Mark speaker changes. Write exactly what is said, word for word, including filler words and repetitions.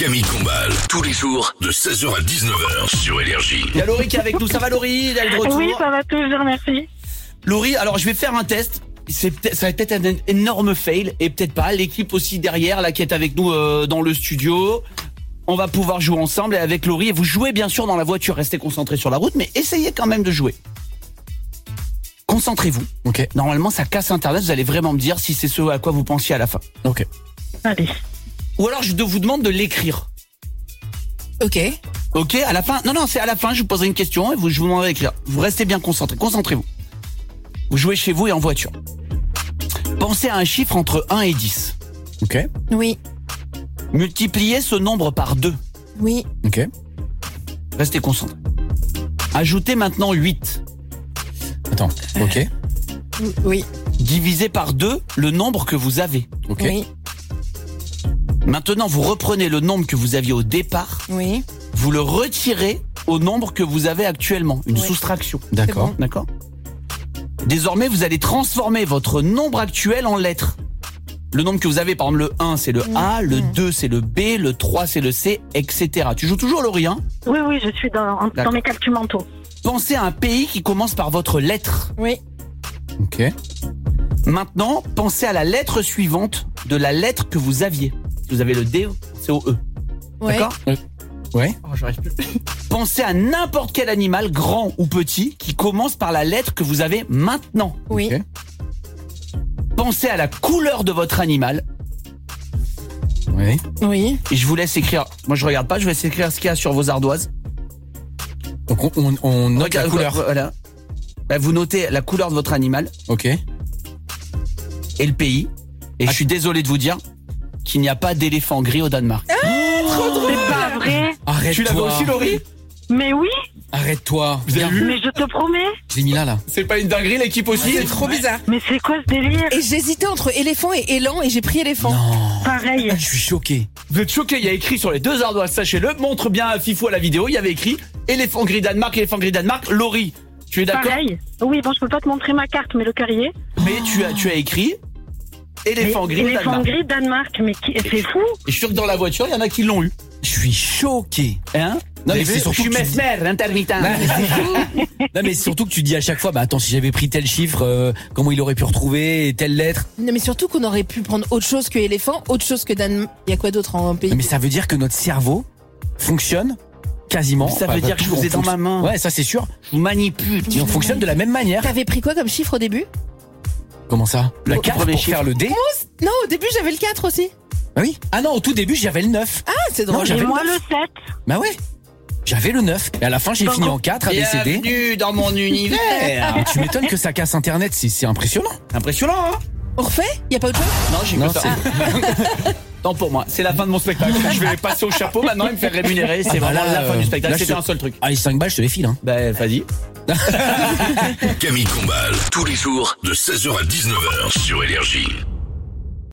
Speaker 1: Camille Combal, tous les jours de seize heures à dix-neuf heures sur Énergie.
Speaker 2: Il y a Laurie qui est avec nous. Ça va Laurie? Elle est de retour.
Speaker 3: Oui, ça va toujours, merci.
Speaker 2: Laurie, alors je vais faire un test. C'est peut-être, ça va peut-être un énorme fail et peut-être pas. L'équipe aussi derrière, là, qui est avec nous euh, dans le studio. On va pouvoir jouer ensemble et avec Laurie. Et vous jouez bien sûr dans la voiture, restez concentrés sur la route, mais essayez quand même de jouer. Concentrez-vous.
Speaker 4: Ok.
Speaker 2: Normalement, ça casse Internet. Vous allez vraiment me dire si c'est ce à quoi vous pensiez à la fin.
Speaker 4: Ok.
Speaker 3: Allez.
Speaker 2: Ou alors je vous demande de l'écrire.
Speaker 5: Ok.
Speaker 2: Ok, à la fin. Non, non, c'est à la fin. Je vous poserai une question et vous, je vous demanderai d'écrire. Vous restez bien concentrés. Concentrez-vous. Vous jouez chez vous et en voiture. Pensez à un chiffre entre un et dix.
Speaker 4: Ok.
Speaker 5: Oui.
Speaker 2: Multipliez ce nombre par deux.
Speaker 5: Oui.
Speaker 4: Ok.
Speaker 2: Restez concentrés. Ajoutez maintenant huit.
Speaker 4: Attends. Ok.
Speaker 5: Oui.
Speaker 2: Divisez par deux le nombre que vous avez.
Speaker 4: Ok.
Speaker 5: Oui.
Speaker 2: Maintenant, vous reprenez le nombre que vous aviez au départ.
Speaker 5: Oui.
Speaker 2: Vous le retirez au nombre que vous avez actuellement. Une
Speaker 5: Oui.
Speaker 2: soustraction.
Speaker 4: D'accord.
Speaker 5: bon.
Speaker 2: D'accord. Désormais, vous allez transformer votre nombre actuel en lettres. Le nombre que vous avez, par exemple, le un, c'est le A, le deux, c'est le B, le trois, c'est le C, et cetera. Tu joues toujours, Laurie, hein?
Speaker 3: Oui, oui, je suis dans, en-
Speaker 2: D'accord.
Speaker 3: dans mes calculs mentaux.
Speaker 2: Pensez à un pays qui commence par votre lettre.
Speaker 5: Oui.
Speaker 4: Ok.
Speaker 2: Maintenant, pensez à la lettre suivante de la lettre que vous aviez. Si vous avez le D, c'est au E.
Speaker 5: Ouais.
Speaker 2: D'accord?
Speaker 4: Ouais.
Speaker 2: Oh, j'arrive plus. Pensez à n'importe quel animal, grand ou petit, qui commence par la lettre que vous avez maintenant.
Speaker 5: Oui.
Speaker 4: Ok.
Speaker 2: Pensez à la couleur de votre animal.
Speaker 4: Ouais.
Speaker 5: Oui.
Speaker 2: Et je vous laisse écrire. Moi, je regarde pas, je vais laisse écrire ce qu'il y a sur vos ardoises.
Speaker 4: Donc on, on, on note la
Speaker 2: Regarde,
Speaker 4: couleur.
Speaker 2: Voilà. Bah, vous notez la couleur de votre animal
Speaker 4: Ok.
Speaker 2: et le pays. Et je suis désolé de vous dire qu'il n'y a pas d'éléphant gris au Danemark.
Speaker 3: C'est pas vrai.
Speaker 2: Tu l'avais
Speaker 4: Arrête-toi.
Speaker 2: aussi, Laurie?
Speaker 3: Mais oui,
Speaker 4: Arrête-toi.
Speaker 2: Vous avez
Speaker 4: Viens.
Speaker 2: vu?
Speaker 3: mais je te promets.
Speaker 4: Je l'ai mis là, là.
Speaker 2: C'est pas une dinguerie, l'équipe aussi?
Speaker 5: C'est trop bizarre.
Speaker 3: Mais c'est quoi ce délire?
Speaker 5: Et j'hésitais entre éléphant et élan et j'ai pris éléphant.
Speaker 4: Non.
Speaker 3: Pareil.
Speaker 4: Je suis choqué.
Speaker 2: Vous êtes choqués, il y a écrit sur les deux ardoises, sachez-le. Montre bien à Fifou à la vidéo, il y avait écrit éléphant gris Danemark, éléphant gris Danemark. Laurie, tu es d'accord?
Speaker 3: Pareil. Oui, bon, je peux pas te montrer ma carte, mais le carrier.
Speaker 2: Mais tu as, tu as écrit éléphant
Speaker 3: Mais
Speaker 2: gris
Speaker 3: éléphant
Speaker 2: Danemark.
Speaker 3: gris Danemark, mais qui... c'est fou.
Speaker 2: Et je suis sûr que dans la voiture, il y en a qui l'ont eu.
Speaker 4: Je suis choqué.
Speaker 2: Hein? Non,
Speaker 4: Mais
Speaker 2: mais
Speaker 4: c'est
Speaker 2: c'est
Speaker 4: surtout
Speaker 2: je suis
Speaker 4: que tu dis-
Speaker 2: mesmer, intermittent.
Speaker 4: Non mais surtout que tu dis à chaque fois, bah attends, si j'avais pris tel chiffre, euh, comment il aurait pu retrouver telle lettre.
Speaker 5: Non, mais surtout qu'on aurait pu prendre autre chose que éléphant, autre chose que Dan. Il y a quoi d'autre en pays?
Speaker 4: Non, mais ça veut dire que notre cerveau fonctionne quasiment.
Speaker 2: Ça
Speaker 4: enfin,
Speaker 2: veut
Speaker 4: pas
Speaker 2: dire que je
Speaker 4: tout,
Speaker 2: vous
Speaker 4: on
Speaker 2: ai dans ma
Speaker 4: fonctionne-
Speaker 2: main.
Speaker 4: Ouais, ça c'est sûr.
Speaker 2: Je vous manipule.
Speaker 4: Et on fonctionne de la même manière.
Speaker 5: T'avais pris quoi comme chiffre au début?
Speaker 4: Comment ça? La
Speaker 2: Le
Speaker 4: quatre
Speaker 2: premier
Speaker 4: pour
Speaker 2: chiffre.
Speaker 4: faire le D?
Speaker 5: Non, au début j'avais le quatre aussi.
Speaker 4: Ah oui. Ah non, au tout début j'avais le neuf.
Speaker 5: Ah, c'est drôle.
Speaker 4: Non,
Speaker 3: Et
Speaker 4: j'avais
Speaker 3: moi,
Speaker 4: le
Speaker 3: le
Speaker 4: neuf.
Speaker 3: sept.
Speaker 4: Bah ouais. J'avais le neuf. Et à la fin j'ai
Speaker 3: Donc,
Speaker 4: fini en quatre, A B C D.
Speaker 2: Bienvenue dans mon univers.
Speaker 4: Mais tu m'étonnes que ça casse internet, c'est c'est impressionnant.
Speaker 2: Impressionnant, hein?
Speaker 5: On refait? Y a pas autre chose?
Speaker 2: Non, j'ai
Speaker 4: Non,
Speaker 2: que ça. Tant pour moi, c'est la fin de mon spectacle. Je vais passer au chapeau maintenant et me faire rémunérer. C'est
Speaker 4: Ah bah
Speaker 2: vraiment
Speaker 4: là,
Speaker 2: la fin
Speaker 4: euh,
Speaker 2: du spectacle.
Speaker 4: là, je
Speaker 2: C'était
Speaker 4: te-
Speaker 2: un seul truc.
Speaker 4: Ah les cinq balles je te les file hein.
Speaker 2: Ben, vas-y.
Speaker 1: Camille Combal, tous les jours de seize heures à dix-neuf heures sur Énergie.